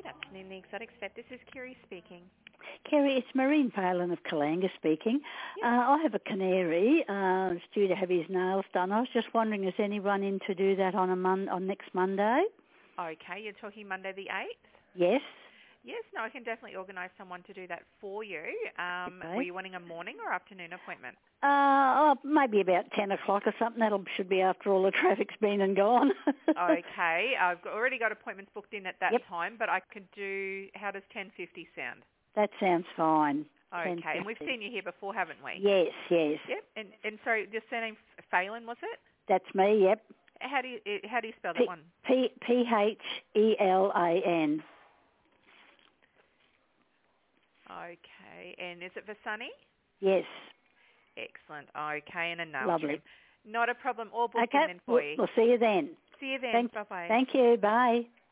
Good afternoon, the Exotics Vet. This is Kiri speaking. Kerry, it's Maureen Palin of Kalanga speaking. Yep. I have a canary. It's due to have his nails done. I was just wondering, is anyone in to do that on next Monday? Okay, you're talking Monday the 8th? Yes. Yes, no, I can definitely organise someone to do that for you. Okay. Were you wanting a morning or afternoon appointment? Maybe about 10 o'clock or something. That should be after all the traffic's been and gone. Okay, I've already got appointments booked in at that Yep. time, but I could do, how does 10:50 sound? That sounds fine. Okay, 10:50. and we've seen you here before, haven't we? Yes, yes. Yep, and sorry, your surname Phelan, was it? That's me, yep. How do you spell that one? Phelan. Okay, and is it for Sunny? Yes. Excellent. Okay, and a nail Lovely. trim. Not a problem. All booked Okay, in then for you. we'll see you then. See you then. Bye-bye. Thank you. Bye.